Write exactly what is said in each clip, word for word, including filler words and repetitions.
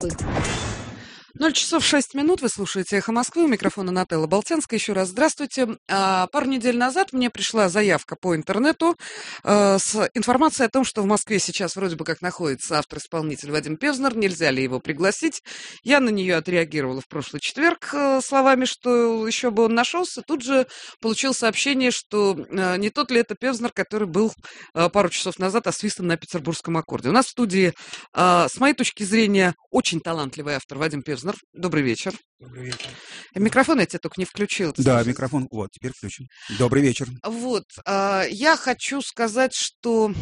ноль часов шесть минут, вы слушаете «Эхо Москвы», у микрофона Нателла Болтянская. Еще раз здравствуйте. А, пару недель назад мне пришла заявка по интернету а, с информацией о том, что в Москве сейчас вроде бы как находится автор-исполнитель Вадим Певзнер, нельзя ли его пригласить. Я на нее отреагировала в прошлый четверг а, словами, что еще бы он нашелся. Тут же получил сообщение, что а, не тот ли это Певзнер, который был а, пару часов назад освистан на Петербургском аккорде. У нас в студии, а, с моей точки зрения, очень талантливый автор Вадим Певзнер. Добрый вечер. Добрый вечер. Микрофон я тебе только не включил. Да, слышишь? Микрофон, вот, теперь включен. Добрый вечер. Вот, э, я хочу сказать, что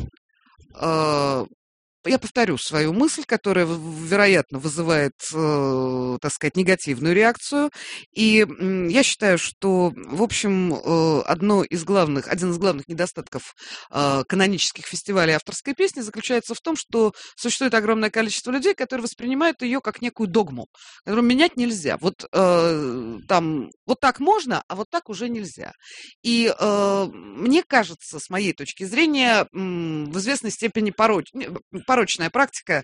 э, я повторю свою мысль, которая, вероятно, вызывает, э, так сказать, негативную реакцию. И э, я считаю, что, в общем, э, одно из главных, один из главных недостатков э, канонических фестивалей авторской песни заключается в том, что существует огромное количество людей, которые воспринимают ее как некую догму, которую менять нельзя. Вот э, там вот так можно, а вот так уже нельзя. И э, мне кажется, с моей точки зрения, э, в известной степени пороч... порочная практика,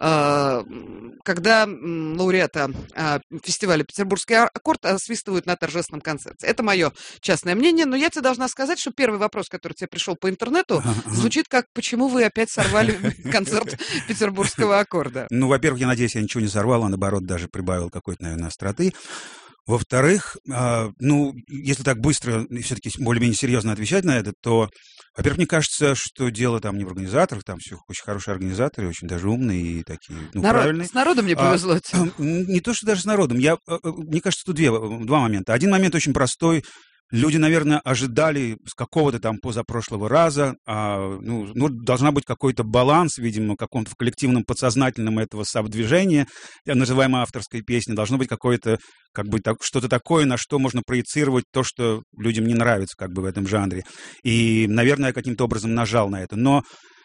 э, когда лауреата э, фестиваля «Петербургский аккорд» освистывают на торжественном концерте. Это мое частное мнение, но я тебе должна сказать, что первый вопрос, который тебе пришел по интернету, звучит как «Почему вы опять сорвали концерт «Петербургского аккорда»?» Ну, во-первых, я надеюсь, я ничего не сорвал, а наоборот даже прибавил какой-то, наверное, остроты. Во-вторых, э, ну, если так быстро и все-таки более-менее серьезно отвечать на это, то, во-первых, мне кажется, что дело там не в организаторах, там все очень хорошие организаторы, очень даже умные и такие, ну, Народ, правильные. С народом мне повезло. А, не то, что даже с народом. Я, мне кажется, тут две, два момента. Один момент очень простой. Люди, наверное, ожидали с какого-то там позапрошлого раза, а, ну, ну, должна быть какой-то баланс, видимо, в каком-то в коллективном подсознательном этого самодвижения, называемой авторской песни, должно быть какое-то, как бы, так, что-то такое, на что можно проецировать то, что людям не нравится, как бы, в этом жанре. И, наверное, я каким-то образом нажал на это. Но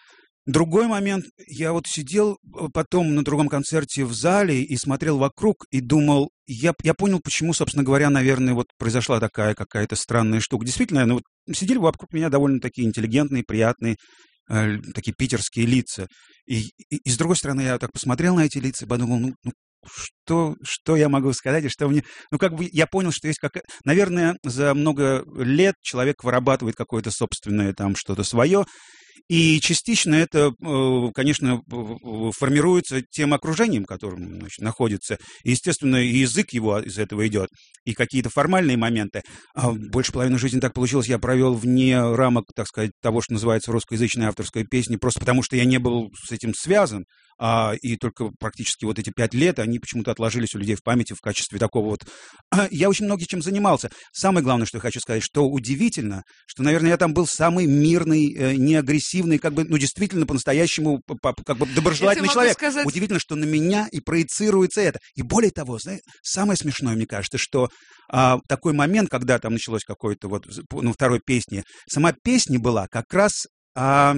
другой момент, я вот сидел потом на другом концерте в зале и смотрел вокруг и думал, я, я понял, почему, собственно говоря, наверное, вот произошла такая какая-то странная штука. Действительно, ну, вот сидели вокруг меня довольно такие интеллигентные, приятные, э, такие питерские лица. И, и, и с другой стороны, я так посмотрел на эти лица и подумал, ну, ну что, что я могу сказать, и что мне... Ну, как бы я понял, что есть какая... Наверное, за много лет человек вырабатывает какое-то собственное там что-то свое, и частично это, конечно, формируется тем окружением, в котором, значит, находится. И, естественно, и язык его из этого идет, и какие-то формальные моменты. А больше половины жизни так получилось, я провел вне рамок, так сказать, того, что называется русскоязычная авторская песня, просто потому что я не был с этим связан. А, и только практически вот эти пять лет, они почему-то отложились у людей в памяти в качестве такого вот... Я очень много чем занимался. Самое главное, что я хочу сказать, что удивительно, что, наверное, я там был самый мирный, э, неагрессивный, как бы, ну, действительно, по-настоящему, как бы доброжелательный человек. Сказать... Удивительно, что на меня и проецируется это. И более того, знаете, самое смешное, мне кажется, что а, такой момент, когда там началось какое-то вот, ну, второй песни, сама песня была как раз... А,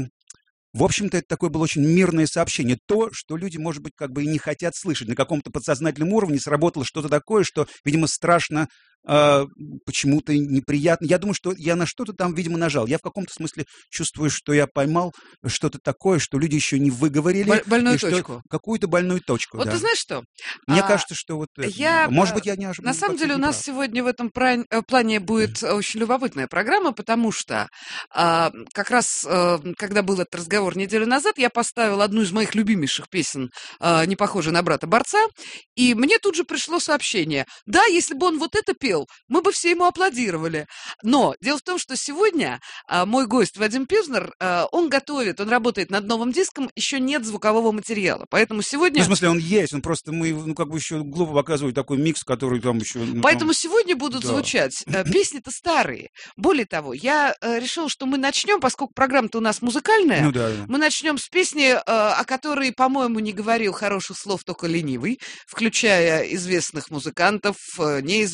В общем-то, это такое было очень мирное сообщение. То, что люди, может быть, как бы и не хотят слышать. На каком-то подсознательном уровне сработало что-то такое, что, видимо, страшно, э, почему-то неприятно. Я думаю, что я на что-то там, видимо, нажал. Я в каком-то смысле чувствую, что я поймал что-то такое, что люди еще не выговорили. Боль- больную точку. Какую-то больную точку, Вот да. ты знаешь что? Мне а, кажется, что вот... Я, может быть, я не ожидал. На самом деле у нас прав. Сегодня в этом плане будет очень любопытная программа, потому что а, как раз, а, когда был этот разговор неделю назад, я поставила одну из моих любимейших песен, а, не похожей на брата-борца, и мне тут же пришло сообщение. Да, если бы он вот это пел, мы бы все ему аплодировали. Но дело в том, что сегодня а, мой гость Вадим Певзнер, а, он готовит, он работает над новым диском, еще нет звукового материала, поэтому сегодня... Ну, в смысле, он есть, он просто, мы, ну, как бы еще глупо показывают такой микс, который там еще... Ну, поэтому там... сегодня будут да. звучать э, песни-то старые. Более того, я э, решила, что мы начнем, поскольку программа-то у нас музыкальная, ну, да, да. мы начнем с песни, э, о которой, по-моему, не говорил хороших слов только ленивый, включая известных музыкантов, э, неизвестных музыкантов,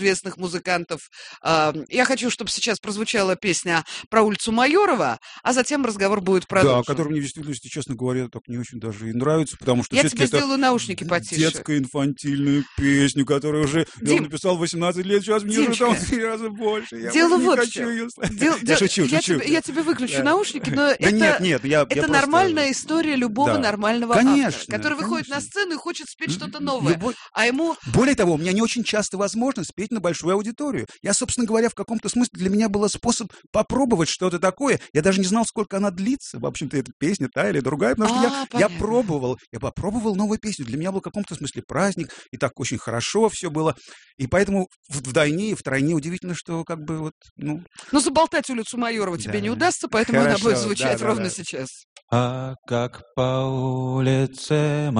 музыкантов. Я хочу, чтобы сейчас прозвучала песня про улицу Майорова, а затем разговор будет продолжен. Да, который мне действительно, если честно говоря, так не очень даже и нравится, потому что я все-таки тебе это сделаю наушники потише. Детская инфантильная песня, которую уже Дим, я написал в восемнадцать лет, сейчас мне Димочка, уже там три раза больше. Я дело не вот хочу что. ее Дел, я шучу, я шучу. Тебе, я тебе выключу да. наушники, но да это, нет, нет, я, это я нормальная просто... история любого да. нормального конечно, автора, который конечно. выходит на сцену и хочет спеть что-то новое. Любой... А ему... Более того, у меня не очень часто возможность спеть на большую аудиторию. Я, собственно говоря, в каком-то смысле для меня был способ попробовать что-то такое. Я даже не знал, сколько она длится. В общем-то, эта песня та или другая, потому что а, я, я пробовал. Я попробовал новую песню. Для меня был в каком-то смысле праздник, и так очень хорошо все было. И поэтому вдвойне и втройне удивительно, что как бы вот, ну... Ну, заболтать улицу Майорова да. тебе не удастся, поэтому Хорошо, она будет звучать да, ровно да, да. сейчас. А как по улице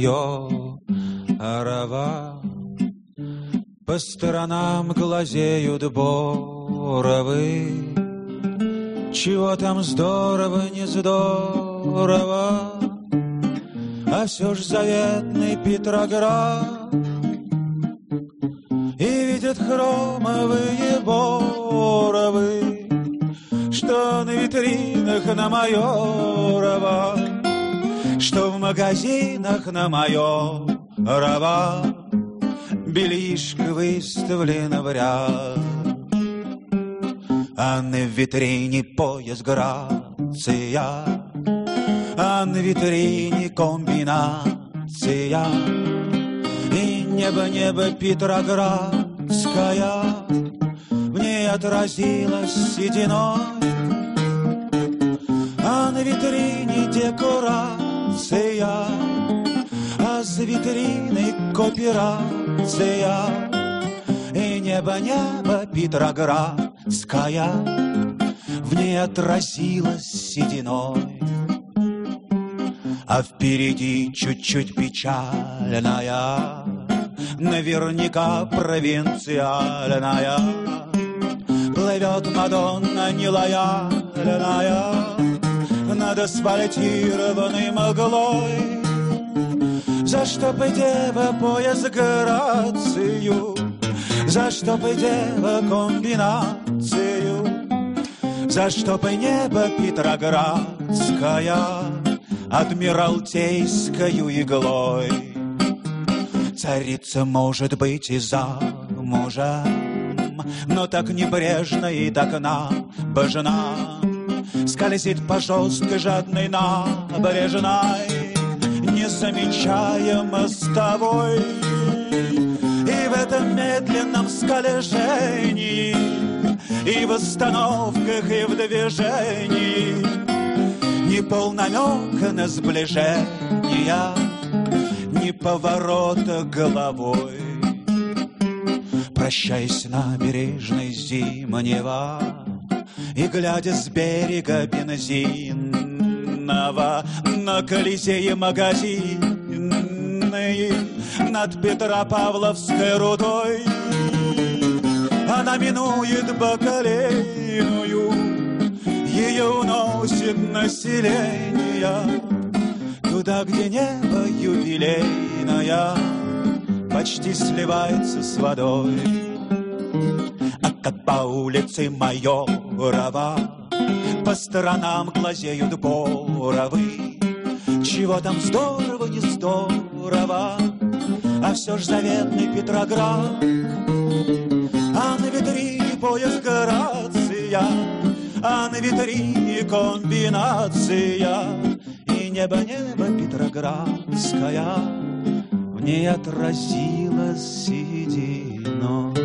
Майорова по сторонам глазеют боровы, чего там здорово, не здорово, а все ж заветный Петроград. И видят хромовые боровы, что на витринах на Майорова, что в магазинах на Майорова бельишко выставлено в ряд, а на витрине пояс грация, а на витрине комбинация, и небо, небо Петроградская в ней отразилась сединой, а на витрине декорация, а за витриной кооперация, и небо, небо Петроградская в ней отразилась сединой. А впереди чуть-чуть печальная, наверняка провинциальная, плывет Мадонна нелояльная над асфальтированной мглой. Заштопай, дева, пояс грацию, заштопай, дева, комбинацию, заштопай небо Петроградская адмиралтейскою иглой. Царица может быть и замужем, но так небрежно и так набожна, скользит по жесткой жадной набережной, не замечая мостовой. И в этом медленном скольжении, и в остановках, и в движении ни полнамека на сближение, ни поворота головой. Прощаясь набережной зимнего и глядя с берега бензинного на Колизее магазинный над Петропавловской рудой, она минует Бакалейную, ее уносит население туда, где небо юбилейное почти сливается с водой. А как по улице Майорова по сторонам глазеют боровы, чего там здорово, не здорово, а все ж заветный Петроград. А на витрине пояс грация, а на витрине комбинация, и небо-небо Петроградская в ней отразилась сединой.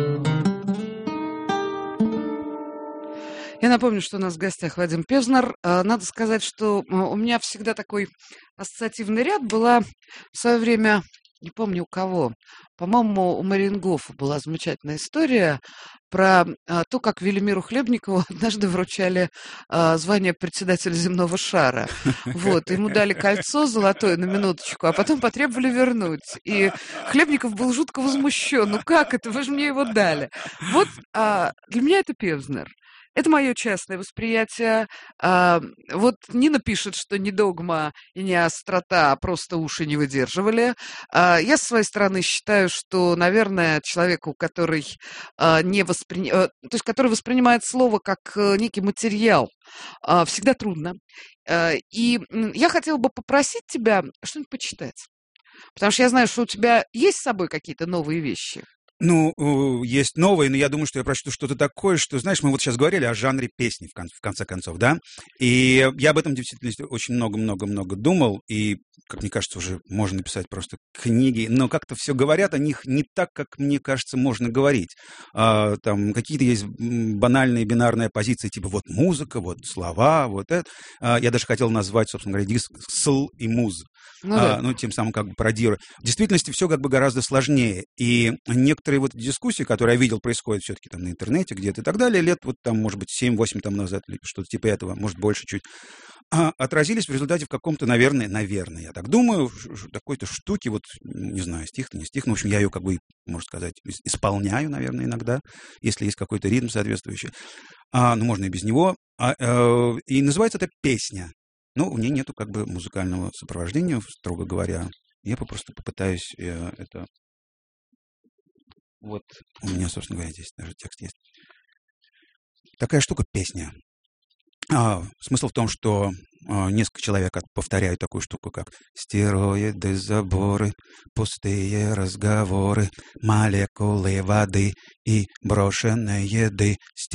Я напомню, что у нас в гостях Вадим Певзнер. Надо сказать, что у меня всегда такой ассоциативный ряд. Была в свое время, не помню у кого, по-моему, у Мариенгофа была замечательная история про а, то, как Велимиру Хлебникову однажды вручали а, звание председателя земного шара. Вот, ему дали кольцо золотое на минуточку, а потом потребовали вернуть. И Хлебников был жутко возмущен. Ну как это? Вы же мне его дали. Вот а, для меня это Певзнер. Это мое частное восприятие. А, вот Нина пишет, что не догма и не острота, а просто уши не выдерживали. А, я, с своей стороны, считаю, что, наверное, человеку, который, а, не воспри... а, то есть, который воспринимает слово как а, некий материал, а, всегда трудно. А, и м, я хотела бы попросить тебя что-нибудь почитать. Потому что я знаю, что у тебя есть с собой какие-то новые вещи. Ну, э, есть новые, но я думаю, что я прочту что-то такое, что, знаешь, мы вот сейчас говорили о жанре песни, в, кон- в конце концов, да? И я об этом действительно очень много-много-много думал, и, как мне кажется, уже можно написать просто книги, но как-то все говорят о них не так, как, мне кажется, можно говорить. А, там какие-то есть м, банальные бинарные позиции, типа вот музыка, вот слова, вот это. А, я даже хотел назвать, собственно говоря, диск «Сл» и «Муз». Ну, а, да. ну, тем самым как бы пародируя. В действительности все как бы гораздо сложнее. И некоторые вот дискуссии, которые я видел, происходят все-таки там на интернете где-то и так далее, лет вот там, может быть, семь-восемь там назад, или что-то типа этого, может, больше чуть, а, отразились в результате в каком-то, наверное, наверное, я так думаю, ш- ш- такой-то штуки, вот, не знаю, стих-то, не стих, но, в общем, я ее, как бы, можно сказать, ис- исполняю, наверное, иногда, если есть какой-то ритм соответствующий. А, ну, можно и без него. А, э, и называется это «Песня». Ну, у нее нету как бы музыкального сопровождения, строго говоря. Я попросту попытаюсь э, это... Вот у меня, собственно говоря, здесь даже текст есть. Такая штука — песня. А, смысл в том, что а, несколько человек от- повторяют такую штуку, как «стероиды, заборы, пустые разговоры, молекулы воды и брошенной еды,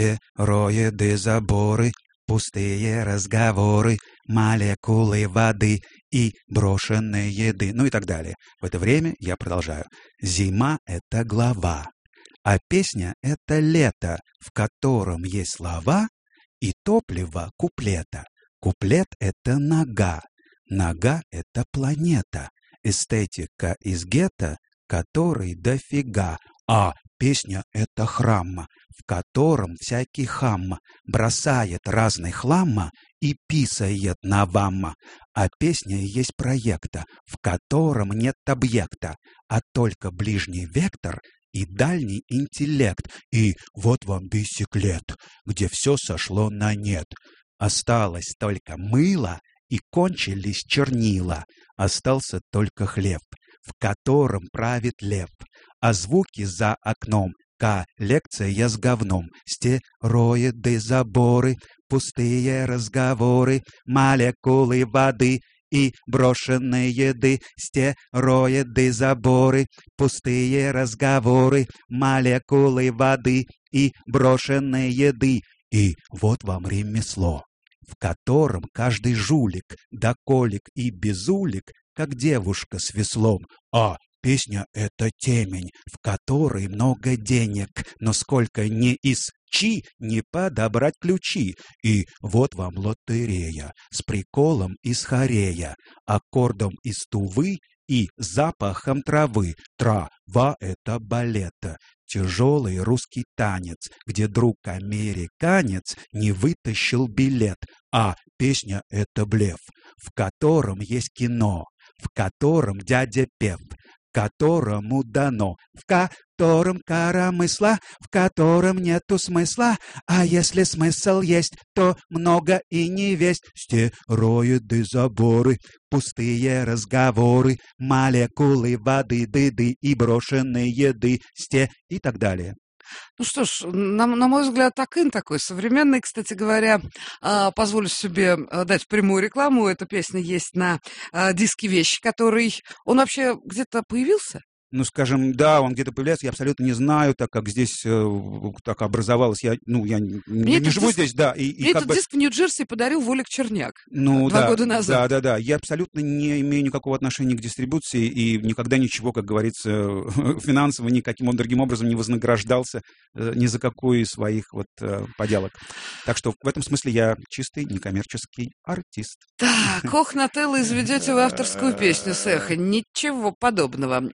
стероиды, заборы, пустые разговоры, молекулы воды и брошенной еды», ну и так далее. В это время я продолжаю. Зима — это глава, а песня — это лето, в котором есть слова и топливо куплета. Куплет — это нога, нога — это планета, эстетика из гетто, который дофига, а песня — это храм, в котором всякий хам бросает разный хлам и писает на вам. А песня есть проекта, в котором нет объекта, а только ближний вектор и дальний интеллект. И вот вам бисеклет, где все сошло на нет. Осталось только мыло, и кончились чернила. Остался только хлеб, в котором правит лев. А звуки за окном — коллекция с говном. Стероиды, заборы, пустые разговоры, молекулы воды и брошенной еды, стероиды, заборы, пустые разговоры, молекулы воды и брошенной еды. И вот вам ремесло, в котором каждый жулик, доколик и безулик, как девушка с веслом. А песня — это темень, в которой много денег, но сколько не исчи, не подобрать ключи. И вот вам лотерея с приколом из хорея, аккордом из тувы и запахом травы. Трава — это балет, тяжелый русский танец, где друг-американец не вытащил билет. А песня — это блеф, в котором есть кино, в котором дядя Пев, которому дано, в котором коромысла, в котором нету смысла, а если смысл есть, то много и не весть. Стероиды, заборы, пустые разговоры, молекулы воды, дыды и брошенной еды, сте и так далее. Ну что ж, на, на мой взгляд, Акын такой современный, кстати говоря. А, позволю себе а, дать прямую рекламу. Эта песня есть на а, диске «Вещи», который... Он вообще где-то появился? Ну, скажем, да, он где-то появляется, я абсолютно не знаю, так как здесь э, так образовалось, я, ну, я не, не живу диск, здесь, да. И, и мне как этот бы... диск в Нью-Джерси подарил Волик Черняк ну, два да, года назад. Да, да, да. Я абсолютно не имею никакого отношения к дистрибуции и никогда ничего, как говорится, финансово никаким другим образом не вознаграждался э, ни за какую из своих вот э, поделок. Так что в этом смысле я чистый некоммерческий артист. Так, ох, Нателло, изведете в авторскую песню с эхо. Ничего подобного. А Вадим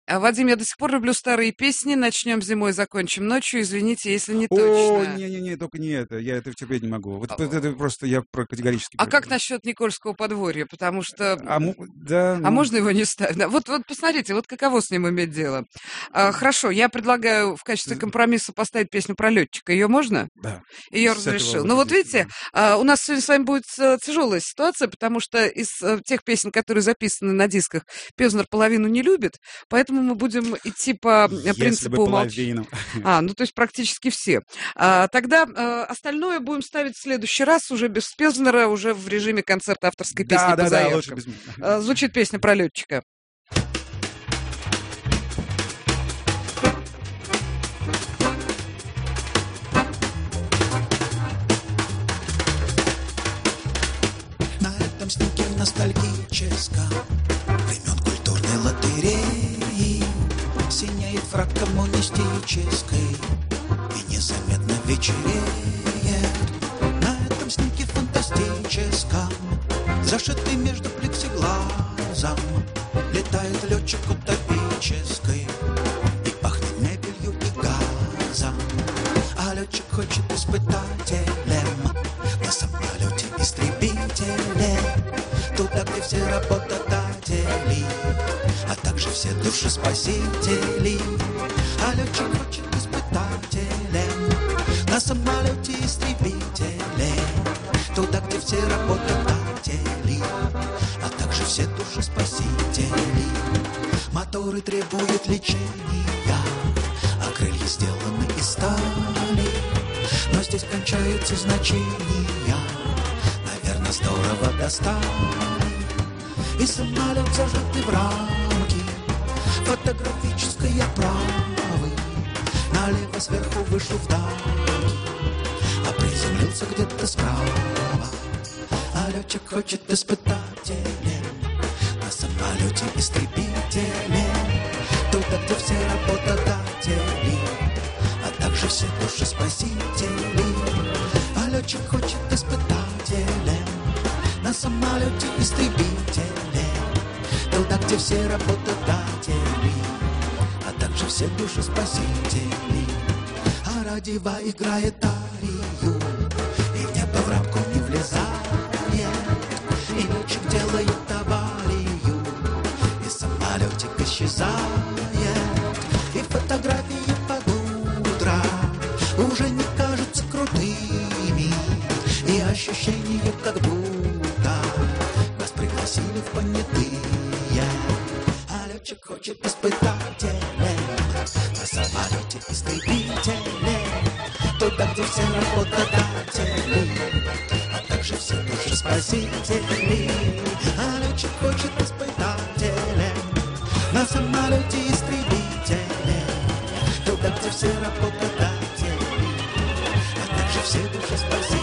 я до сих пор люблю старые песни. Начнем зимой, закончим ночью. Извините, если не О, точно. не-не-не, только не это. Я это терпеть не могу. Вот а, это просто я про категорически... А как насчет Никольского подворья? Потому что... А, да, а ну... можно его не ставить? Вот, вот посмотрите, вот каково с ним иметь дело. А, хорошо, я предлагаю в качестве компромисса поставить песню про летчика. Ее можно? Да. Ее разрешил. Ну вот видите, да. У нас сегодня с вами будет тяжелая ситуация, потому что из тех песен, которые записаны на дисках, Пёзнер половину не любит, поэтому мы будем идти по Если принципу умолчания. А, ну то есть практически все. А, тогда а, остальное будем ставить в следующий раз уже без Пёзнера, уже в режиме концерта авторской песни да, по да, заявкам. Да, лучше без... а, звучит песня про летчика. Снимке ностальгическом времен культурной лотереи синеет фрак коммунистической и незаметно вечереет. На этом снимке фантастическом, зашитый между плексиглазом, летает летчик утопической и пахнет мебелью и газом. А летчик хочет испытателем на самолете истребителе, туда, где все работодатели, а также все душеспасители. А летчик хочет испытателем на самолете истребителе, туда, где все работодатели, а также все душеспасители. Моторы требуют лечения, а крылья сделаны из стали, но здесь кончаются значения. Наверное, здорово достали. И самолет зажатый в рамки фотографической оправы, налево сверху вышел вдали, а приземлился где-то справа. А летчик хочет испытателем на самолете истребителе, туда, где все работодатели, а также все душеспасители. А летчик хочет испытателем на самолете истребителе, туда, где все работодатели, а также все душеспасители. А радио играет арию, и в небо в рамку не влезает, и летчик делает аварию, и самолетик исчезает, и фотографии под утро уже не кажутся крутыми, и ощущение, как будто нас пригласили в понятые. А летчик хочет испытателем на самолете истребителе, туда, где все работодатели, а также все душеспасители. А летчик хочет испытателем на самолете истребителе, туда, где все работодатели, а также все душеспасители.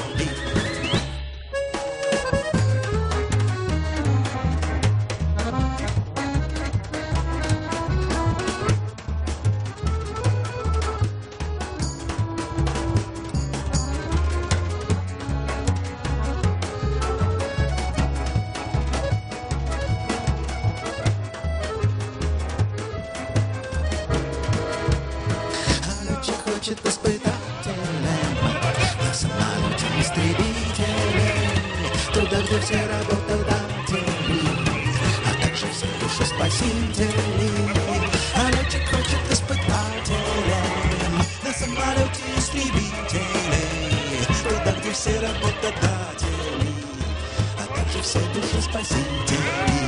Хочет испытателем на самолете истребителе, туда, где все работодатели, а также все душеспасители. А летчик хочет испытателем на самолете истребителе, туда, где все работодатели, а также все душеспасители.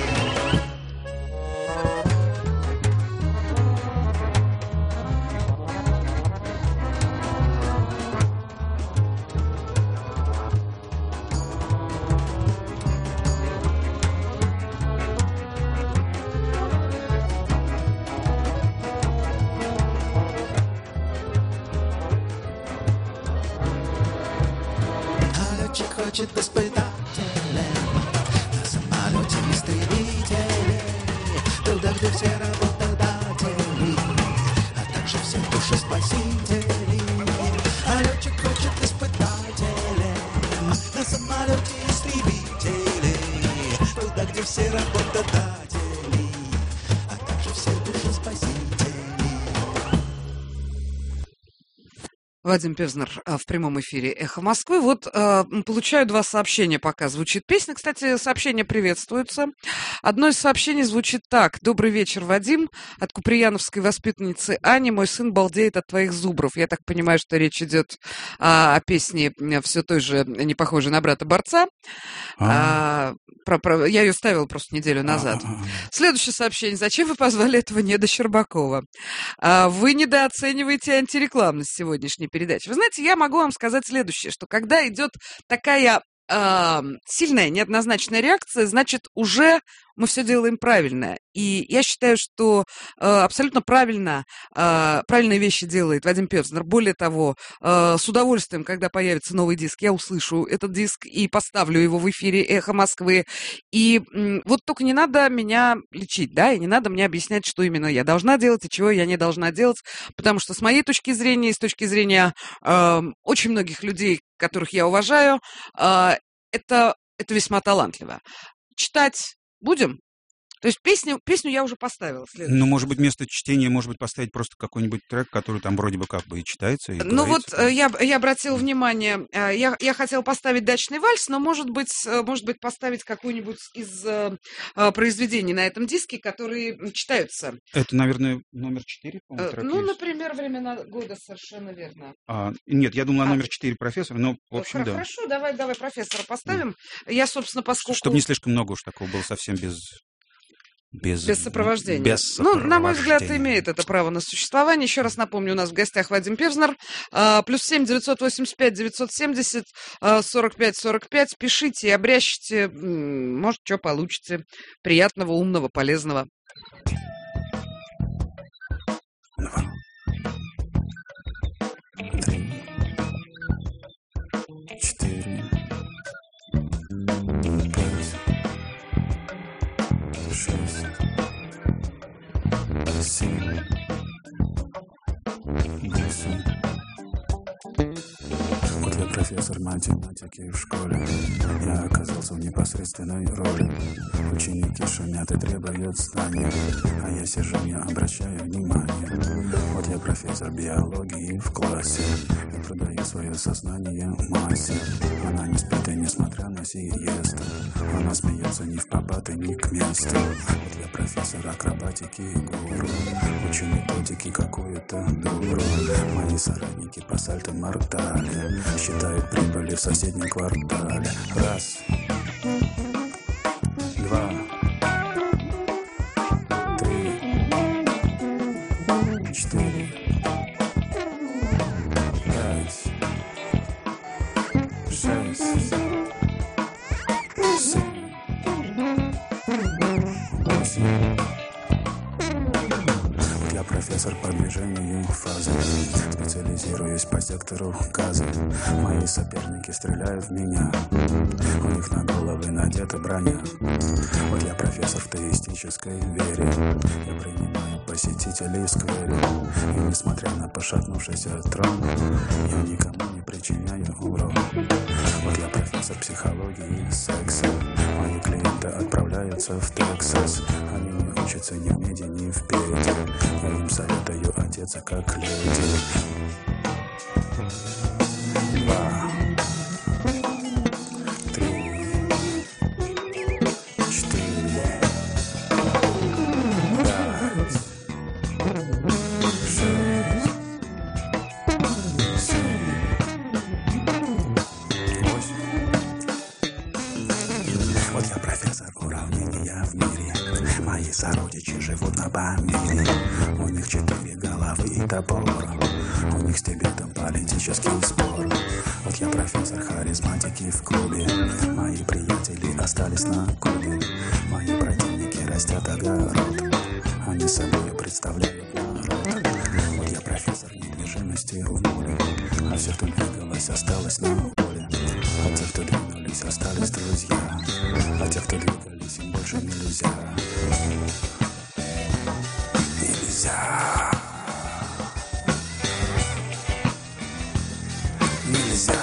Хочет испытателем на самолете истребителе, туда, где все работодатели, а также все душеспасители. А летчик хочет испытателем на самолете истребителе, туда, где все работодатели, а также все душеспасители. Вадим Певзнер а, в прямом эфире «Эхо Москвы». Вот а, получаю два сообщения, пока звучит песня. Кстати, сообщения приветствуются. Одно из сообщений звучит так. «Добрый вечер, Вадим. От куприяновской воспитанницы Ани. Мой сын балдеет от твоих зубров». Я так понимаю, что речь идет а, о песне все той же, не похожей на брата-борца. А, про, про, я ее ставила просто неделю назад. Следующее сообщение. «Зачем вы позвали этого неда Щербакова? А, вы недооцениваете антирекламность сегодняшней передачи». Вы знаете, я могу вам сказать следующее, что когда идет такая э, сильная, неоднозначная реакция, значит, уже мы все делаем правильно. И я считаю, что э, абсолютно правильно, э, правильные вещи делает Вадим Певзнер. Более того, э, с удовольствием, когда появится новый диск, я услышу этот диск и поставлю его в эфире «Эхо Москвы». И э, вот только не надо меня лечить, да, и не надо мне объяснять, что именно я должна делать и чего я не должна делать, потому что с моей точки зрения и с точки зрения э, очень многих людей, которых я уважаю, э, это, это весьма талантливо. Читать будем? То есть песню, песню я уже поставила. Ну, может быть, вместо чтения, может быть, поставить просто какой-нибудь трек, который там вроде бы как бы и читается. И ну вот я, я обратила внимание, я, я хотела поставить «Дачный вальс», но, может быть, может быть поставить какую-нибудь из э, произведений на этом диске, которые читаются. Это, наверное, номер четыре, по-моему, трек Ну, есть. например, «Времена года», совершенно верно. А, нет, я думала, а. номер четыре «Профессор», но, в общем, Хорошо, да. Хорошо, давай, давай «Профессора» поставим. Mm. Я, собственно, поскольку... Чтобы не слишком много уж такого было, совсем без... Без, без сопровождения. Без сопровождения. Ну, на мой взгляд, имеет это право на существование. Еще раз напомню, у нас в гостях Вадим Певзнер. А, плюс семь девятьсот восемьдесят пять девятьсот семьдесят сорок пять сорок пять. Пишите и обрящите. Может, что получите. Приятного, умного, полезного. Два. Три. Четыре. Шесть, семь, восемь. Вот я профессор математики в школе. Я оказался в непосредственной роли. Ученики шумят и требуют знаний, а я сижу, не обращаю внимания. Вот я профессор биологии в классе. Я продаю свое сознание массе. Она не спит и несмотря на сиесту. Она смеется не в попад и не к месту. Вот я профессор акробатики и гуру. Учу методики какую-то дуру. Мои соратники по сальто-мортале считают прибыли в соседнем квартале. Раз. Два. Три. Четыре. Пять. Шесть. Семь. Восемь. Я профессор по движению фазы. Специализируюсь по сектору газа. Мои соперники стреляют в меня. У них на головы надета броня. Вот я профессор в теистической вере. Я принимаю посетителей сквере. И несмотря на пошатнувшийся трон, я никому не причиняю урон. Вот я профессор психологии и секса. Мои клиенты отправляются в Тексас. Они не учатся ни в меди, ни в пете. Я им советую одеться как леди. Два. Три. Четыре. Пять. Шесть. Семь. Восемь. Вот я профессор уравнения в мире. Мои сородичи живут на Памире. У них четыре головы и топор. У них с Тибетом политический спор. Вот я профессор харизматики в клубе. Мои приятели остались на Кубе. Мои противники растят огород. Они собой представляют народ. Вот я профессор недвижимости в море. А все, кто двигалось, осталось на поле. А те, кто двинулись, остались друзья. А те, кто двигались, им больше нельзя. Нельзя. Нельзя.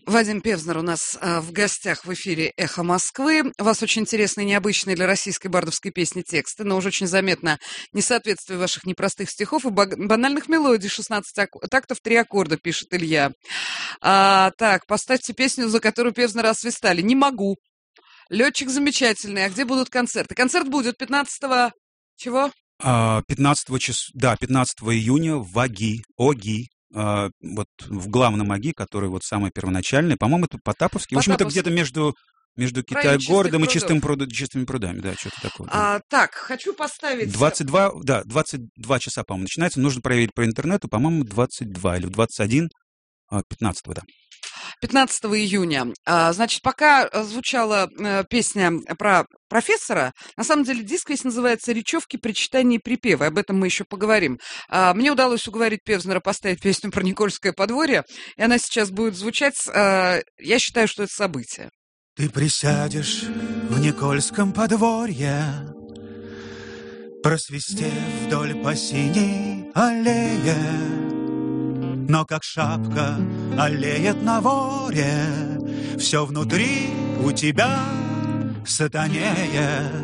Вадим Певзнер у нас а, в гостях в эфире «Эхо Москвы». У вас очень интересные, необычные для российской бардовской песни тексты, но уже очень заметно несоответствие ваших непростых стихов и банальных мелодий. шестнадцать тактов, три аккорда, пишет Илья. А, так, поставьте песню, за которую Певзнера освистали. Не могу. Летчик замечательный. А где будут концерты? Концерт будет пятнадцатого... Чего? пятнадцатого числа, да, пятнадцатого июня в ОГИ, ОГИ. Uh, вот в главном ОГИ, который вот самый первоначальный, по-моему, это Потаповский. В общем, это где-то между, между Китай-городом и чистым пруд, чистыми прудами, да, что-то такое. А, да. Так, хочу поставить... двадцать два, да, двадцать два часа, по-моему, начинается. Нужно проверить по интернету, по-моему, двадцать два или двадцать один, пятнадцатого, да. пятнадцатого июня. А, значит, пока звучала э, песня про профессора, на самом деле диск весь называется «Речевки, причитания и припевы». Об этом мы еще поговорим. А, мне удалось уговорить Певзнера поставить песню про Никольское подворье, и она сейчас будет звучать. А, я считаю, что это событие. Ты присядешь в Никольском подворье, просвистев вдоль по синей аллее, но как шапка олеет на воре, все внутри у тебя сатанеет.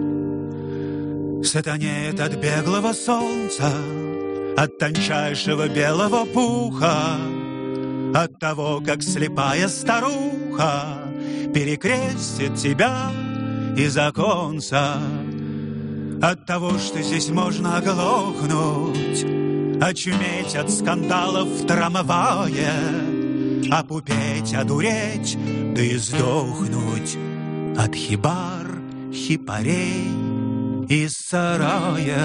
Сатанеет от беглого солнца, от тончайшего белого пуха, от того, как слепая старуха перекрестит тебя из оконца, от того, что здесь можно оглохнуть, очуметь от скандалов в трамвае, опупеть, одуреть, да и сдохнуть от хибар, хипарей и сараев.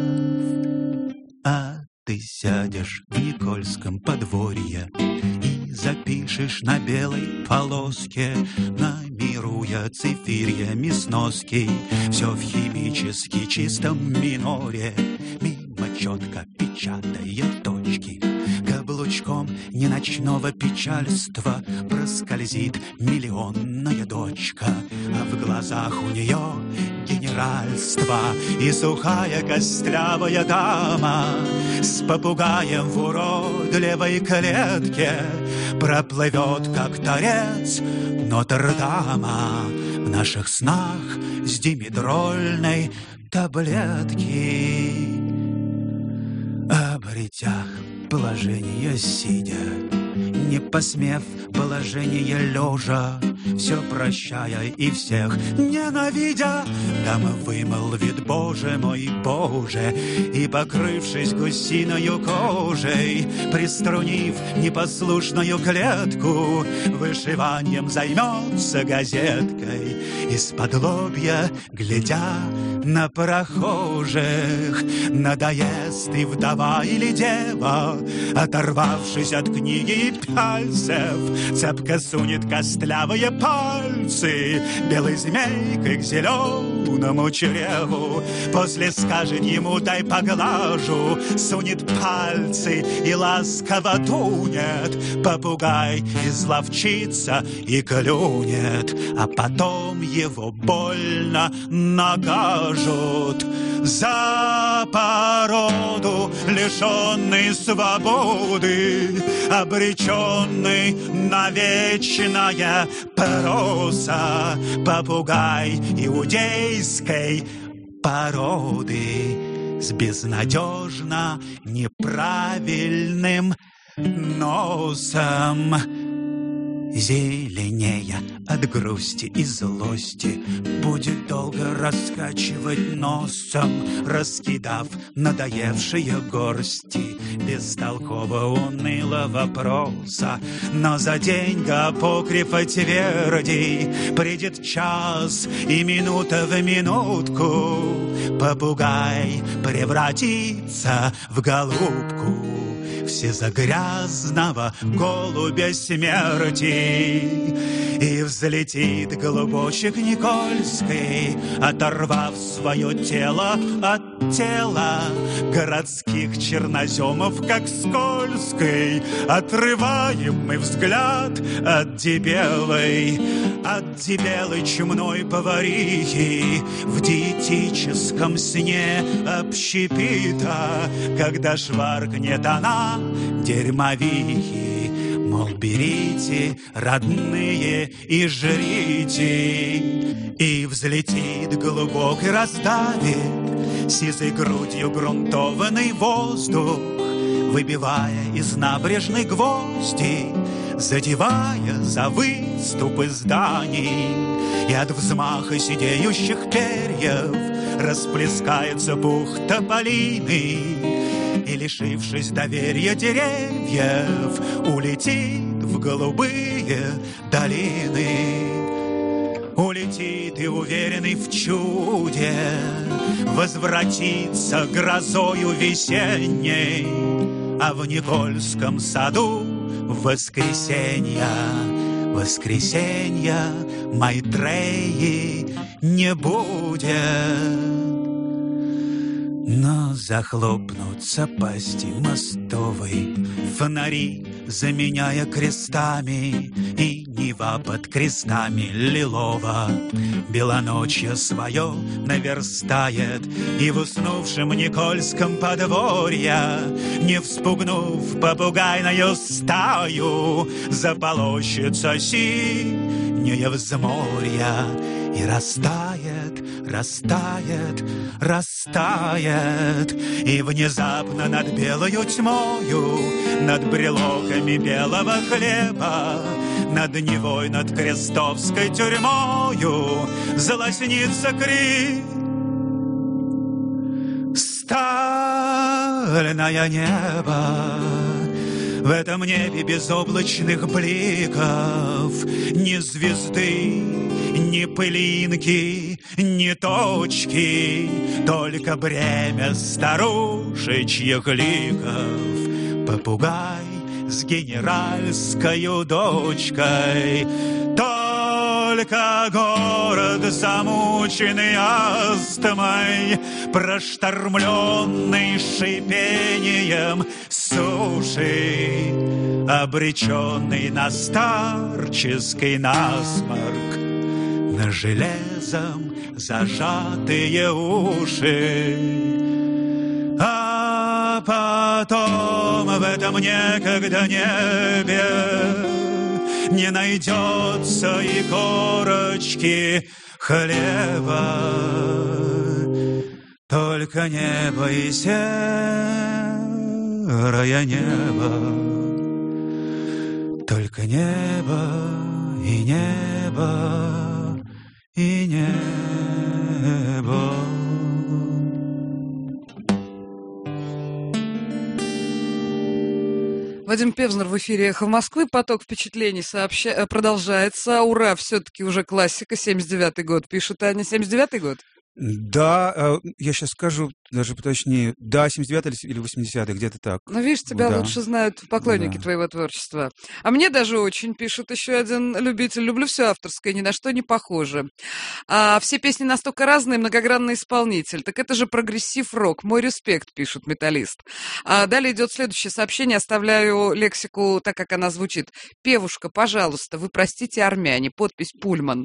А ты сядешь в Никольском подворье и запишешь на белой полоске, номируя цифирьями сноски, все в химически чистом миноре, четко печатая точки, каблучком не ночного печальства проскользит миллионная дочка, а в глазах у нее генеральство и сухая костлявая дама с попугаем в уродливой клетке проплывет, как торец Нотр-Дама в наших снах с димедрольной таблетки. Обретя положение сидя, не посмев положение лежа, все прощая и всех ненавидя, дама вымолвит: Боже мой, Боже, и, покрывшись гусиною кожей, приструнив непослушную клетку, вышиванием займется газеткой, из-под лобья глядя на прохожих. Надоест и вдова или дева, оторвавшись от книги и пяльцев, цепко сунет костлявые пальцы белой змейкой к зеленому чреву. После скажет ему: дай поглажу, сунет пальцы и ласково тунет. Попугай изловчится и клюнет, а потом его больно накажут. За породу, лишенный свободы, обреченный на вечное проса, попугай иудейской породы с безнадежно неправильным носом. Зеленея от грусти и злости будет долго раскачивать носом, раскидав надоевшие горсти бестолково унылого вопроса. Но за деньги апокрифа твердей придет час и минута в минутку, попугай превратится в голубку, всезагрязного голубя смерти, и взлетит голубочек Никольский, оторвав свое тело от тела городских черноземов, как скользкой. Отрываем мы взгляд от дебелой, от дебелой чумной поварихи в диетическом сне общепита, когда шваркнет она дерьмовихи. мол, берите, родные, и жрите. И взлетит глубокий раздавит сизой грудью грунтованный воздух, выбивая из набрежной гвозди, задевая за выступы зданий. И от взмаха сидеющих перьев расплескается пух тополиный, и, лишившись доверия деревьев, улетит в голубые долины. Улетит и, уверенный в чуде, возвратится грозою весенней, а в Никольском саду воскресенья, воскресенья Майтреи не будет. Но захлопнутся пасти мостовой, фонари заменяя крестами, и Нева под крестами лилова белоночье свое наверстает, и в уснувшем Никольском подворье, не вспугнув попугайную стаю, заполощется синее взморья, и растает, растает, растает, и внезапно над белою тьмою, над брелоками белого хлеба, над Невой, над крестовской тюрьмою залоснится крик. Стальное небо, в этом небе безоблачных бликов ни звезды, ни пылинки, ни точки, только бремя старушечьих ликов. Попугай с генеральскою дочкой, только город, замученный астмой, проштормленный шипением суши, обреченный на старческий насморк, на железом зажатые уши. А потом в этом некогда небе не найдется и корочки хлеба, только небо и серое небо, только небо и небо и небо. Вадим Певзнер в эфире «Эхо Москвы». Поток впечатлений сообща... продолжается. Ура, все-таки уже классика. семьдесят девятый год, пишет Аня. семьдесят девятый год? Да, я сейчас скажу, даже поточнее, да, семьдесят девятый или восьмидесятый, где-то так. Ну, видишь, тебя да. лучше знают поклонники да. твоего творчества. А мне даже очень, пишет еще один любитель. Люблю все авторское, ни на что не похоже. А все песни настолько разные, многогранный исполнитель. Так это же прогрессив-рок. Мой респект, пишет металлист. А далее идет следующее сообщение. Оставляю лексику так, как она звучит. Певушка, пожалуйста, вы простите армяне. Подпись Пульман.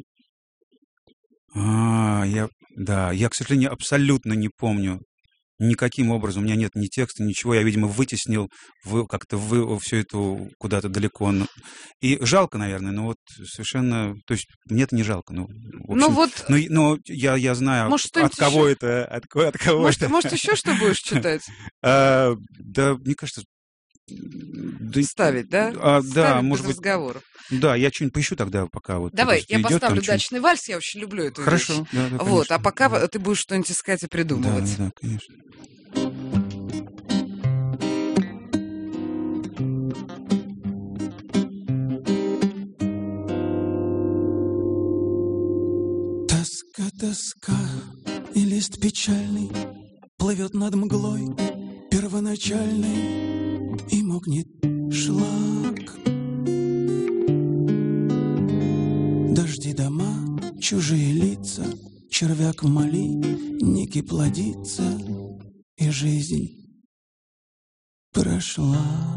А, я, да, я, к сожалению, абсолютно не помню никаким образом. У меня нет ни текста, ничего. Я, видимо, вытеснил вы, как-то вы, все это куда-то далеко. И жалко, наверное, но вот совершенно... То есть мне это не жалко. Ну, в общем, ну вот... Но, но я, я знаю, может, от кого еще... это... От, от кого может, это... может, еще что будешь читать? А, да, мне кажется... Да, ставить, да? А, Ставить да, без может быть, разговоров. Да, я что-нибудь поищу тогда, пока вот... Давай, я идет, поставлю там, «Дачный вальс», я очень люблю эту Хорошо, вещь. Да, да, вот, а пока да. ты будешь что-нибудь искать и придумывать. Да, да, конечно. Тоска, тоска и лист печальный плывет над мглой первоначальной, и мокнет шлак. Дожди, дома, чужие лица, червяк в малинике плодится, и жизнь прошла.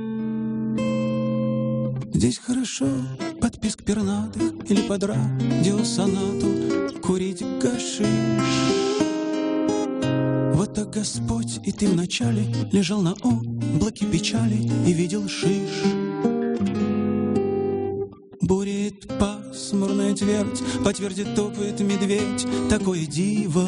Здесь хорошо под писк пернатых или под радиосонату курить гашиш. Вот так Господь, и ты вначале лежал на облаке печали и видел шиш. на твердь, по тверди топает медведь, такое диво.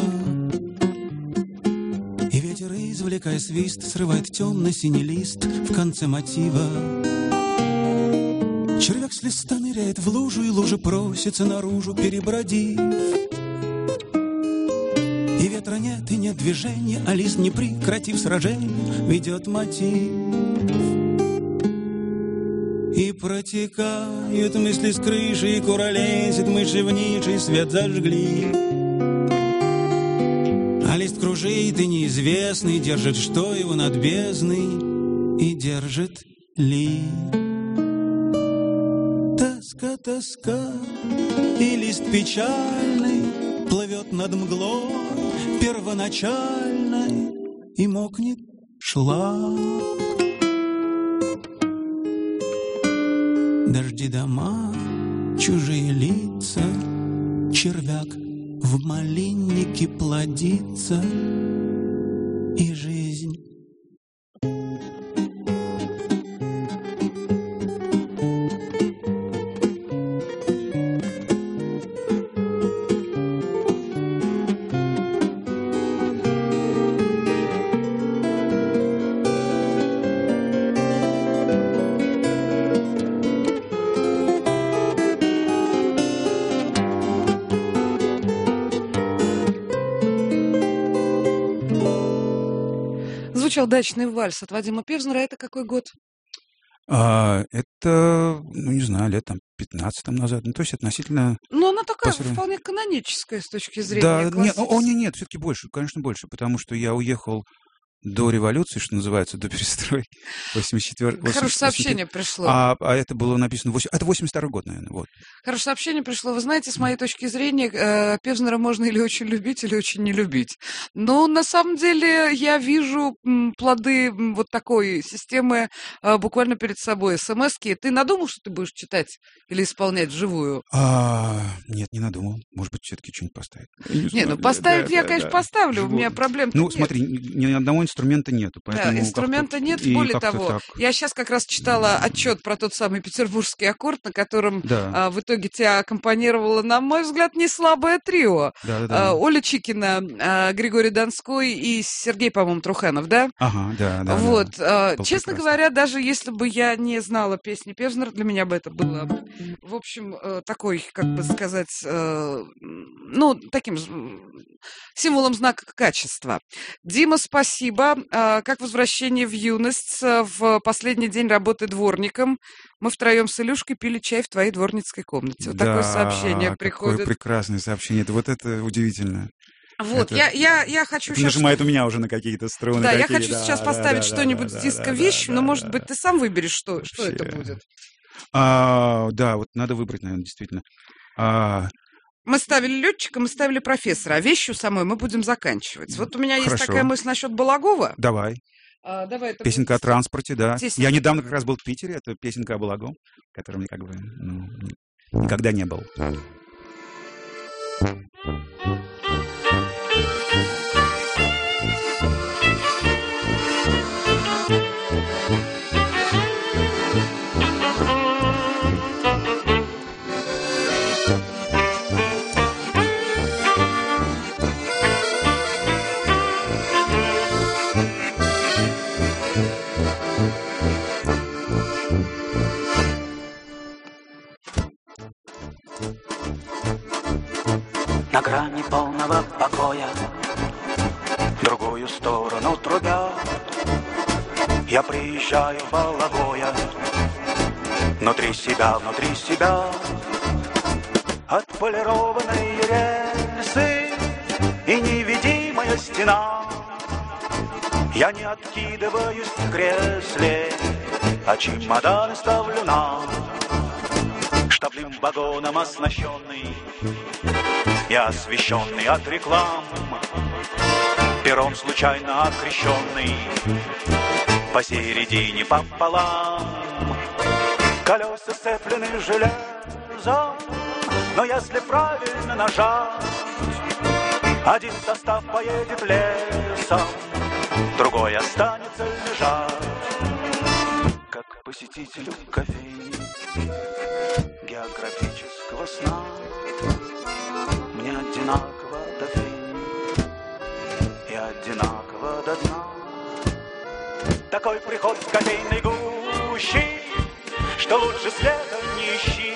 И ветер, извлекая свист, срывает темно-синий лист в конце мотива. Червяк с листа ныряет в лужу, и лужа просится наружу, перебродив. И ветра нет, и нет движения, а лист, не прекратив сражение, ведет мотив. И протекают мысли с крыши, и куролесит мыши в нише, и свет зажгли. А лист кружит, и неизвестный держит, что его над бездной, и держит ли. Тоска, тоска, и лист печальный плывет над мглой первоначальной, и мокнет шлак. Дожди, дома, чужие лица, червяк в малиннике плодится, и жизнь. Звучал «Дачный вальс» от Вадима Певзнера. Это какой год? А, это, ну, не знаю, лет там пятнадцать там назад. Ну, то есть относительно... Ну, она такая Посмотрим. вполне каноническая с точки зрения Да, нет, классической. о, нет, нет, все-таки больше, конечно, больше, потому что я уехал до революции, что называется, до перестройки. восемьдесят четвёртый Хорошее сообщение пришло. А, а это было написано... восемь Это восемьдесят второй год, наверное, вот. Хорошее сообщение пришло. Вы знаете, с моей точки зрения, э, Певзнера можно или очень любить, или очень не любить. Но на самом деле я вижу м, плоды м, вот такой системы э, буквально перед собой. СМСки. Ты надумал, что ты будешь читать или исполнять вживую? А, нет, не надумал. Может быть, все-таки что-нибудь поставить. Не, ну поставить я, конечно, поставлю. У меня проблем Ну, нет. смотри, ни одного инструмента нету. Да, инструмента нет. Более того, так. я сейчас как раз читала отчет про тот самый петербургский аккорд, на котором Да. а, в итоге тебя аккомпанировало, на мой взгляд, не слабое трио. Да, да, да. А, Оля Чикина, а, Григорий Донской и Сергей, по-моему, Труханов, да? Ага, да, да. Вот. да. а, Был Честно прекрасный. говоря, даже если бы я не знала песни Певзнера, для меня бы это было, в общем, э, такой, как бы сказать, э, ну, таким з- символом знака качества. Дима, спасибо. А, Как возвращение в юность а, в последний день работы дворником. Мы втроем с Илюшкой пили чай в твоей дворницкой комнате. Вот такое Да, сообщение какое приходит. прекрасное сообщение. Это, вот это удивительно. Вот, это- я, я, я хочу Это сейчас... нажимает у меня уже на какие-то струны. Да, я такие, хочу да, сейчас да, поставить да, что-нибудь да, с да, диска да, «Вещь», да, но, да, может да. быть, ты сам выберешь, что, что это Вообще. будет. А, да, вот надо выбрать, наверное, действительно. А, Мы ставили летчика, мы ставили профессора, а вещью самой мы будем заканчивать. Вот у меня есть Хорошо. такая мысль насчет Балагова. давай. А, давай, это Песенка о будет- транспорте, да. Здесь- Я недавно как раз был в Питере. Это песенка о Балагом, которым я как бы ну, никогда не был. На грани полного покоя другую сторону трубят. Я приезжаю в Балагоя, внутри себя, внутри себя. Отполированные рельсы и невидимая стена. Я не откидываюсь в кресле, а чемоданы ставлю на штабным вагоном оснащенный и освещенный от реклам, пером случайно окрещенный посередине пополам. Колеса сцеплены железом, но если правильно нажать, один состав поедет лесом, другой останется лежать. Как посетителю кофейни географического сна. Мне одинаково до фин и одинаково до дна. Такой приход в кофейной гущи, что лучше света не ищи.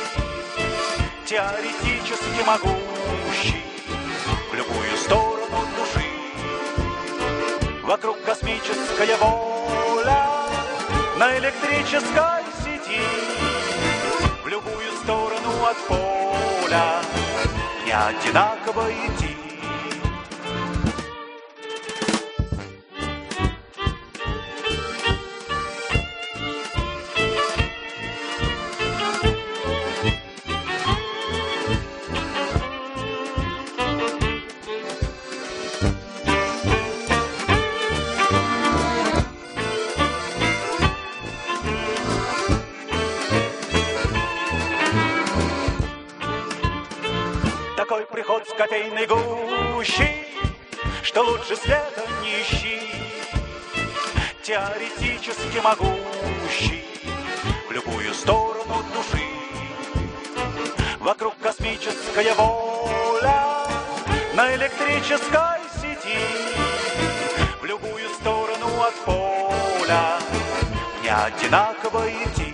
Теоретически могущий в любую сторону души. Вокруг космическая воля на электрической сети. В любую сторону от поля мне одинаково идти. Такой приход с кофейной гущи, что лучше света не ищи. Теоретически могущий в любую сторону души. Вокруг космическая воля на электрической сети. В любую сторону от поля мне одинаково идти.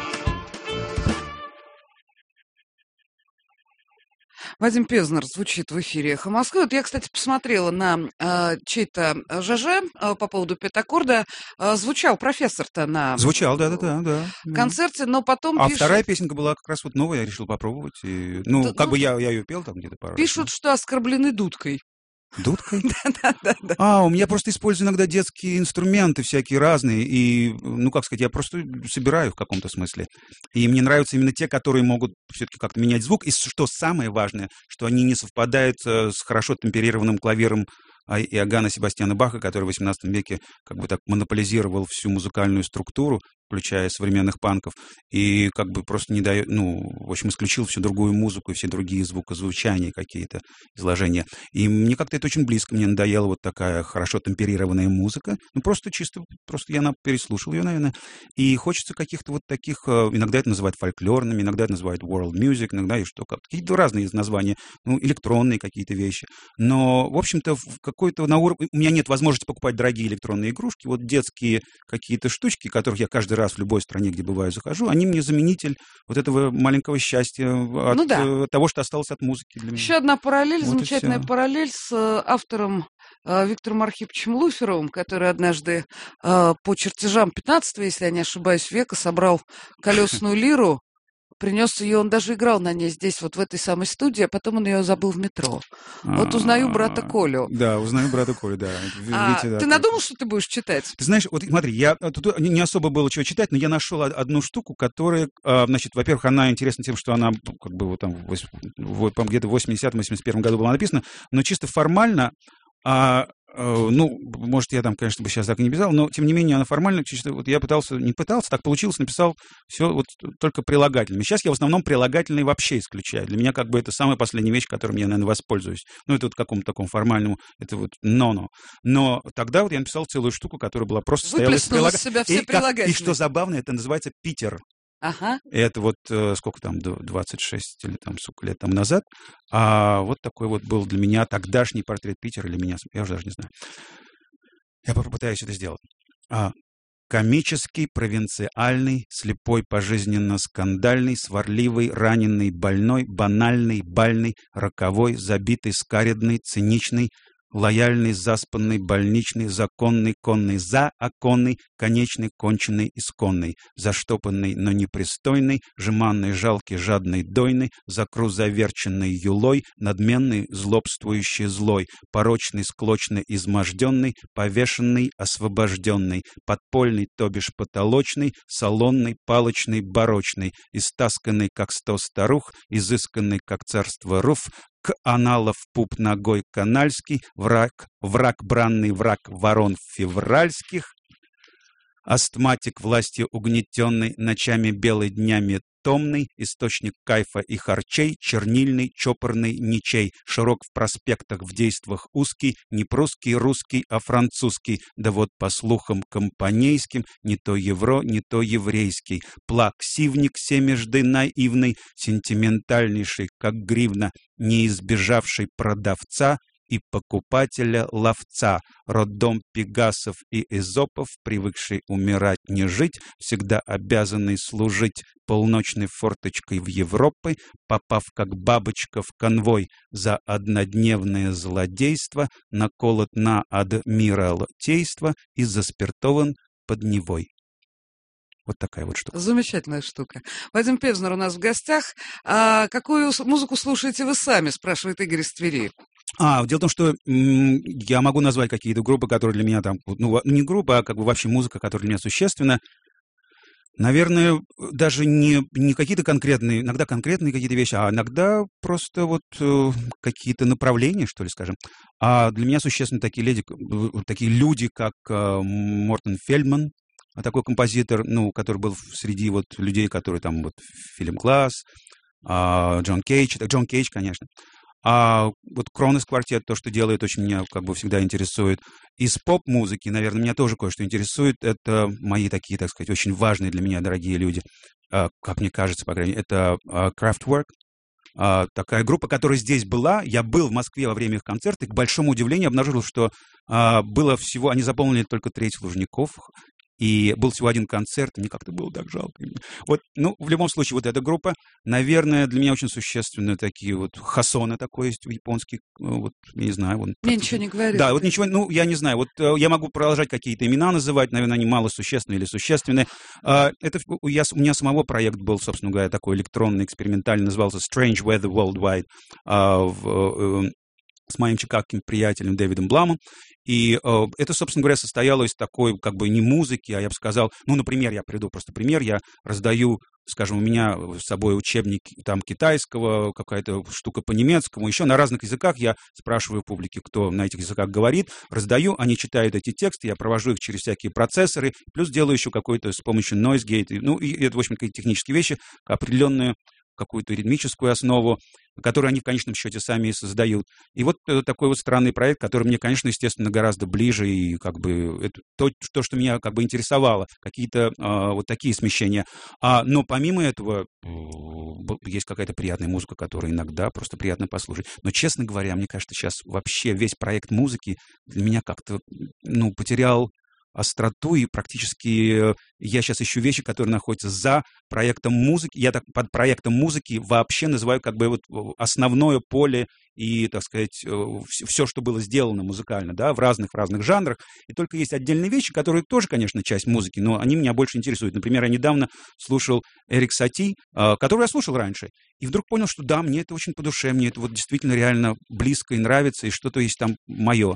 Вадим Пезнер звучит в эфире «Эхо Москвы». Вот я, кстати, посмотрела на э, чей-то ЖЖ э, по поводу пентаккорда. Э, звучал профессор-то на Звучал, да-да-да. да. концерте, но потом А пишут... вторая песенка была как раз вот новая, я решил попробовать. И, ну, Да, как ну, бы я, я ее пел там где-то пару раз. Пишут, что оскорблены дудкой. Дудкой? Да-да-да. А, у меня просто использую иногда детские инструменты всякие разные, и, ну, как сказать, я просто собираю в каком-то смысле. И мне нравятся именно те, которые могут все-таки как-то менять звук. И что самое важное, что они не совпадают с хорошо темперированным клавиром Иоганна Себастьяна Баха, который в восемнадцатом веке как бы так монополизировал всю музыкальную структуру, включая современных панков, и как бы просто не дает, ну, в общем, исключил всю другую музыку и все другие звукозвучания какие-то, изложения. И мне как-то это очень близко, мне надоела вот такая хорошо темперированная музыка, ну, просто чисто, просто я переслушал ее, наверное, и хочется каких-то вот таких, иногда это называют фольклорными, иногда это называют world music, иногда и что, какие-то разные названия, ну, электронные какие-то вещи, но, в общем-то, в какой-то на уровне, у меня нет возможности покупать дорогие электронные игрушки, вот детские какие-то штучки, которых я каждый раз в любой стране, где бываю, захожу, они мне заменитель вот этого маленького счастья от ну, да. того, что осталось от музыки для меня. Еще одна параллель, вот замечательная параллель с э, автором э, Виктором Архиповичем Луферовым, который однажды э, по чертежам пятнадцатого, если я не ошибаюсь, века собрал колесную лиру, принес ее, он даже играл на ней здесь, вот в этой самой студии, а потом он ее забыл в метро. Вот узнаю брата Колю. Да, узнаю брата Колю, да. А, ты надумал, что ты будешь читать? Ты знаешь, вот смотри, я тут не особо было чего читать, но я нашел одну штуку, которая, значит, во-первых, она интересна тем, что она как бы вот там где-то в восьмидесятом-восемьдесят первом году была написана, но чисто формально, а, ну, может, я там, конечно, бы сейчас так и не писал, но, тем не менее, она формально, чисто, вот я пытался, не пытался, так получилось, написал все вот только прилагательными. Сейчас я в основном прилагательные вообще исключаю. Для меня как бы это самая последняя вещь, которым я, наверное, воспользуюсь. Ну, это вот какому-то такому формальному, это вот но-но. Но тогда вот я написал целую штуку, которая была просто стояла из прилагательных. И, как, и что забавно, это называется «Питер». Ага. Это вот э, сколько там, двадцать шесть или там, сколько лет там назад. А вот такой вот был для меня тогдашний портрет Питера, или меня, я уже даже не знаю. Я попытаюсь это сделать. А, комический, провинциальный, слепой, пожизненно скандальный, сварливый, раненый, больной, банальный, бальный, роковой, забитый, скаредный, циничный, лояльный, заспанный, больничный, законный, конный, заоконный, конечный, конченый, исконный, заштопанный, но непристойный, жеманный, жалкий, жадный, дойный, закрузоверченный юлой, надменный, злобствующий, злой, порочный, склочный, изможденный, повешенный, освобожденный, подпольный, то бишь потолочный, салонный, палочный, барочный, истасканный, как сто старух, изысканный, как царство руф, к аналов пуп ногой канальский, враг, враг бранный, враг ворон февральских, астматик властью угнетенный, ночами белый, днями томный, источник кайфа и харчей, чернильный, чопорный, ничей, широк в проспектах, в действах узкий, не прусский, русский, а французский, да вот по слухам компанейским, не то евро, не то еврейский, плаксивник семежды наивный, сентиментальнейший, как гривна, не избежавший продавца и покупателя-ловца, роддом Пегасов и Эзопов, привыкший умирать не жить, всегда обязанный служить полночной форточкой в Европы, попав как бабочка в конвой за однодневное злодейство, наколот на адмиралтейство и заспиртован под Невой. Вот такая вот штука. Замечательная штука. Вадим Певзнер у нас в гостях. А какую музыку слушаете вы сами, спрашивает Игорь из Твери. А, дело в том, что м, я могу назвать какие-то группы, которые для меня там, ну, не группы, а как бы вообще музыка, которая для меня существенна. Наверное, даже не, не какие-то конкретные, иногда конкретные какие-то вещи, а иногда просто вот э, какие-то направления, что ли, скажем. А для меня существенны такие, леди, такие люди, как э, Мортен Фельдман, такой композитор, ну, который был среди вот людей, которые там вот Филипп Гласс, э, Джон Кейдж, Джон Кейдж, конечно. А вот Кронес квартет, то, что делает, очень меня как бы всегда интересует. Из поп-музыки, наверное, меня тоже кое-что интересует. Это мои такие, так сказать, очень важные для меня дорогие люди, как мне кажется, по крайней мере, это Kraftwerk. Такая группа, которая здесь была. Я был в Москве во время их концерта и, к большому удивлению, обнаружил, что было всего... Они заполнили только треть Лужников. И был всего один концерт, и мне как-то было так жалко. Вот, ну, в любом случае, вот эта группа, наверное, для меня очень существенные такие вот хасоны такой есть японский, вот, я не знаю. Вот, мне ничего не говорит. Да, вот ничего, ну, я не знаю, вот я могу продолжать какие-то имена называть, наверное, они малосущественные или существенные. Это я, у меня самого проект был, собственно говоря, такой электронный, экспериментальный, назывался Strange Weather Worldwide, в, с моим чикагским приятелем Дэвидом Бламом. И э, это, собственно говоря, состоялось из такой, как бы, не музыки, а я бы сказал, ну, например, я приведу просто пример, я раздаю, скажем, у меня с собой учебник там китайского, какая-то штука по немецкому, еще на разных языках я спрашиваю публики, кто на этих языках говорит, раздаю, они читают эти тексты, я провожу их через всякие процессоры, плюс делаю еще какой-то с помощью noise gate, ну, и это, в общем, какие-то технические вещи, определенную какую-то ритмическую основу, которую они в конечном счете сами и создают. И вот такой вот странный проект, который мне, конечно, естественно, гораздо ближе, и как бы это то, то что меня как бы интересовало, какие-то э, вот такие смещения. А, но помимо этого э, есть какая-то приятная музыка, которая иногда просто приятно послушать. Но, честно говоря, мне кажется, сейчас вообще весь проект музыки для меня как-то, ну, потерял остроту, и практически я сейчас ищу вещи, которые находятся за проектом музыки. Я так под проектом музыки вообще называю как бы вот основное поле и, так сказать, все, что было сделано музыкально, да, в разных, в разных жанрах. И только есть отдельные вещи, которые тоже, конечно, часть музыки, но они меня больше интересуют. Например, я недавно слушал Эрик Сати, которого я слушал раньше, и вдруг понял, что да, мне это очень по душе, мне это вот действительно реально близко и нравится, и что-то есть там мое.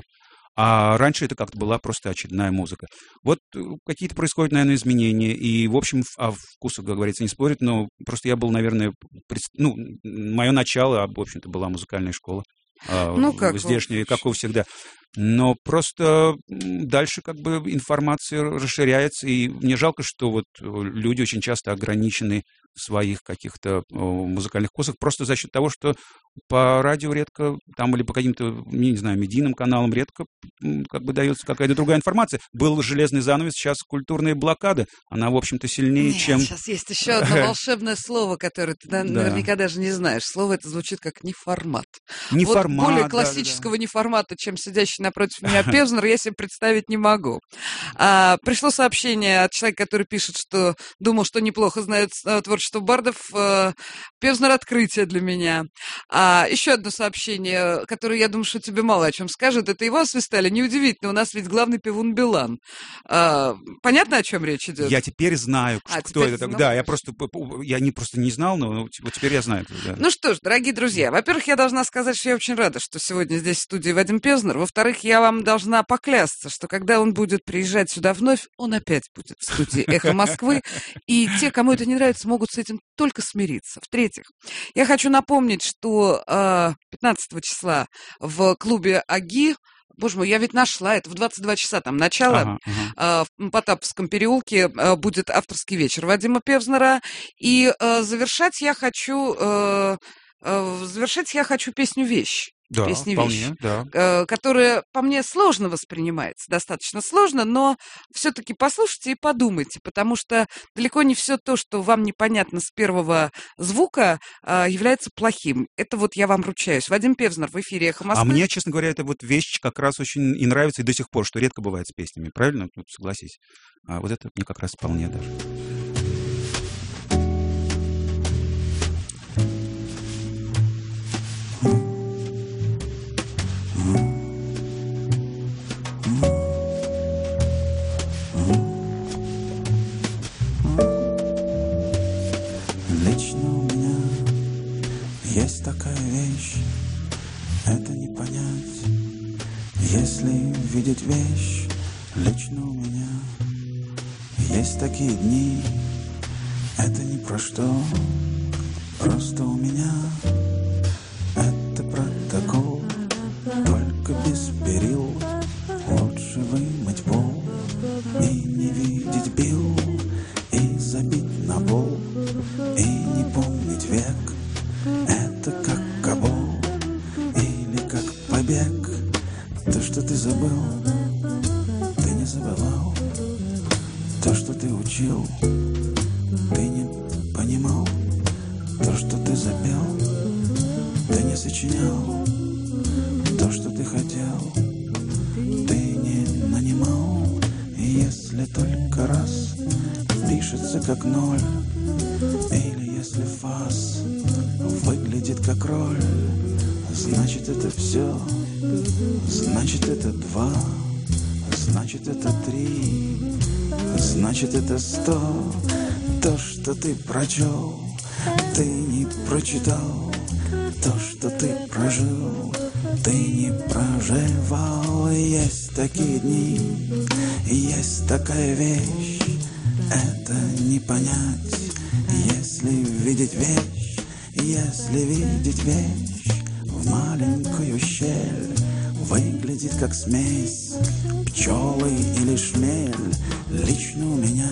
А раньше это как-то была просто очередная музыка. Вот какие-то происходят, наверное, изменения. И, в общем, о вкусах, как говорится, не спорят, но просто я был, наверное, пред... ну, мое начало, в общем-то, была музыкальная школа. Ну, как здешняя, как у всегда. Но просто дальше как бы информация расширяется, и мне жалко, что вот люди очень часто ограничены в своих каких-то музыкальных вкусах просто за счет того, что по радио редко, там или по каким-то, не знаю, медийным каналам редко как бы дается какая-то другая информация. Был железный занавес, сейчас культурная блокада, она, в общем-то, сильнее, Нет, чем... Сейчас есть еще одно волшебное слово, которое ты наверняка даже не знаешь. Слово это звучит как неформат. Неформат, более классического неформата, чем сидящий напротив меня Певзнер, я себе представить не могу. А, пришло сообщение от человека, который пишет, что думал, что неплохо знает творчество бардов. А, Певзнер — открытие для меня. А, еще одно сообщение, которое, я думаю, что тебе мало о чем скажет, это его освистали. Неудивительно, у нас ведь главный певун Билан. А, понятно, о чем речь идет? Я теперь знаю, а, кто теперь это. Знал? Да, я просто, я не, просто не знал, но вот теперь я знаю. Да. Ну что ж, дорогие друзья, во-первых, я должна сказать, что я очень рада, что сегодня здесь в студии Вадим Певзнер. Во-вторых, я вам должна поклясться, что когда он будет приезжать сюда вновь, он опять будет в студии «Эхо Москвы», и те, кому это не нравится, могут с этим только смириться. В-третьих, я хочу напомнить, что э, пятнадцатого числа в клубе «Аги» Боже мой, я ведь нашла это в двадцать два часа, там, начало. Ага, ага. В Потаповском переулке будет авторский вечер Вадима Певзнера. И завершать я хочу... Завершать я хочу песню «Вещь». Да, Песня вполне, «Вещь», да. которая по мне сложно воспринимается, достаточно сложно, но все-таки послушайте и подумайте, потому что далеко не все то, что вам непонятно с первого звука, является плохим. Это вот я вам ручаюсь. Вадим Певзнер в эфире «Эхо Москвы». А мне, честно говоря, эта вот вещь как раз очень и нравится и до сих пор, что редко бывает с песнями, правильно? Вот, согласись. А вот это мне как раз вполне даже. Лично у меня есть такая вещь, это не понять, если видеть вещь. Лично у меня есть такие дни, это ни про что, просто у меня это протокол, только без перил. Лучше вымыть пол и не видеть бил, и забить на пол, и не помнить век. Это как кабул или как побег. То, что ты забыл, ты не забывал. То, что ты учил, ты не понимал. То, что ты запел, ты не сочинял. То, что ты хотел, ты не нанимал. И если только раз пишется как ноль, или если фас выглядит как роль, значит это все, значит это два, значит это три, значит это сто. То, что ты прочел, ты не прочитал. То, что ты прожил, ты не проживал. Есть такие дни, есть такая вещь, это не понять, если видеть вещь, если видеть вещь в маленькую щель. Выглядит как смесь пчелы или шмель. Лично у меня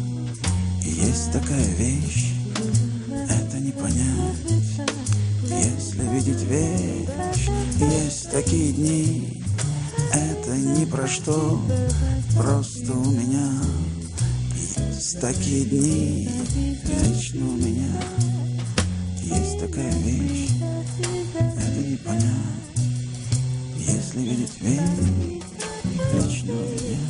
есть такая вещь, это не понять, если видеть вещь. Есть такие дни, это ни про что, просто у меня есть такие дни. Лично у меня есть такая вещь, это не понять, если видеть вещь. Лично у меня.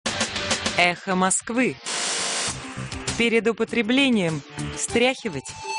Эхо Москвы. Перед употреблением встряхивать